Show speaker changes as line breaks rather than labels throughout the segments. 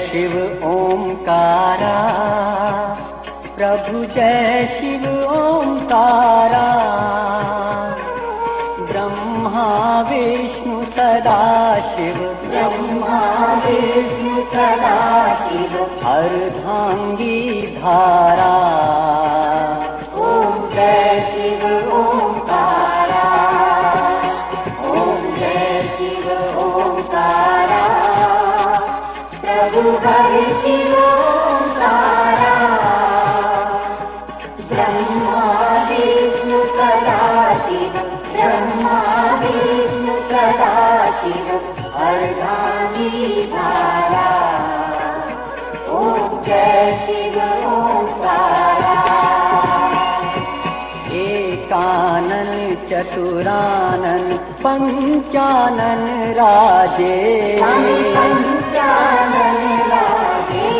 शिव ओंकारा, प्रभु जय शिव ओंकारा। ब्रह्मा विष्णु सदा शिव,
ब्रह्मा विष्णु सदा शिव,
अर्धांगी धारा।
ओम जय शिव ओंकारा, ओम जय शिव ओंकारा। प्रभु हरि शिव ओंकारा, ब्रह्मा विष्णु सदा शिव, ब्रह्मा विष्णु सदा शिव, अर्धांगी धारा। ओम जय शिव ओंकारा।
एकानन चतुरानन पंचानन राजे,
पंचानन राजे।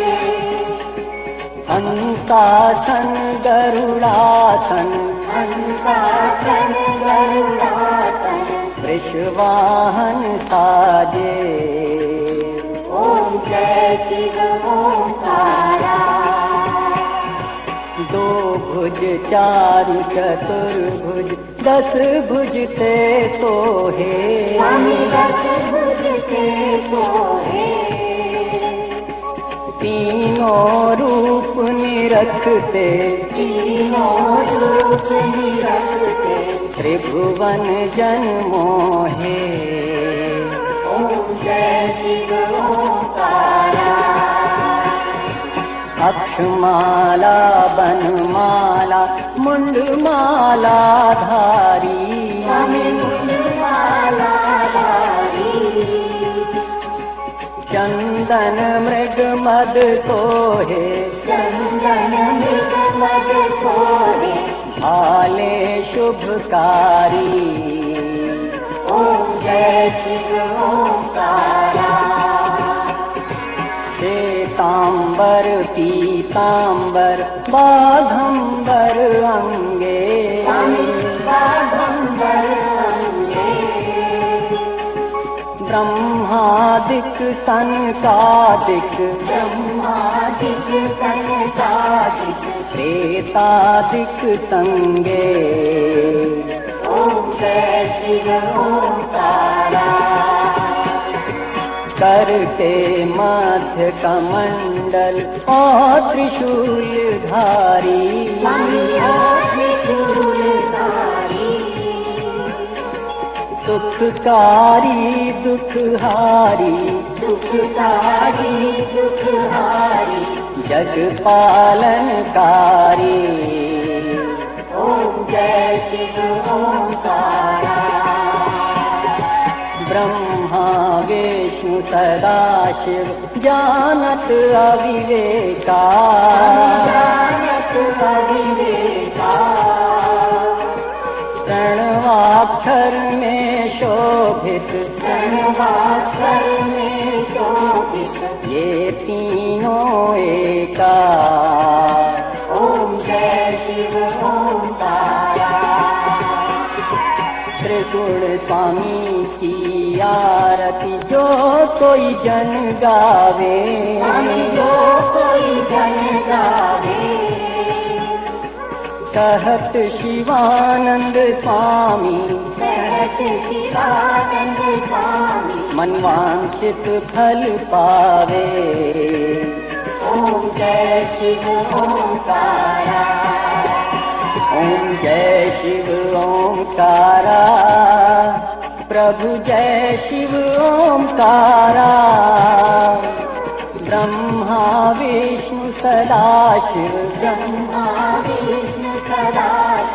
हंसासन गरुड़ासन,
हंसासन गरुड़ासन,
वृषवाहन साजे।
ओम जय शिव ओंकारा।
दो भुज चारु चतुर्भुज, 10 भुज ते सोहे।
स्वामी 10 भुज ते सोहे।
तीनों रूप निरखते,
तीनों रूप निरखते,
त्रिभुवन जन मोहे।
ओम जय शिव ओंकारा।
अक्षमाला बनमाला मुंडमाला धारी,
स्वामी मुंडमाला धारी।
चंदन मृग मद सोहे,
चंदन मृग मद सोहे,
भाले शुभकारी।
ओम जय शिव ओंकारा।
श्वेतांबर पीतांबर बाघंबर अंगे,
बाघंबर अंगे।
ब्रह्मादिक सनकादिक,
ब्रह्मादिक सनकादिक,
प्रेतादिक संगे।
ओम जय शिव ओंकारा।
करके मध्य कमंडल और त्रिशूल धारी, सुखकारी दुखहारी,
सुखकारी दुखहारी,
जग पालनकारी।
ओम जय शिव ओंकारा।
ब्रह्मा विष्णु सदा शिव, जानत अविवेका।
जानत अविवेका।
प्रणवाक्षर में शोभित,
प्रणवाक्षर में शोभित,
ये तीनों एका।
ओम जय शिव ओंकारा।
त्रिगुण स्वामी की आरती जो कोई जन गावे,
जो कोई जन गावे।
कहत शिवानंद स्वामी,
कहत शिवानंद स्वामी,
मनवांछित फल पावे।
ओम जय शिव ओंकारा।
ओम जय शिव ओंकारा, प्रभु जय शिव ओंकारा। ब्रह्मा विष्णु सदा शिव,
ब्रह्मा विष्णु सदा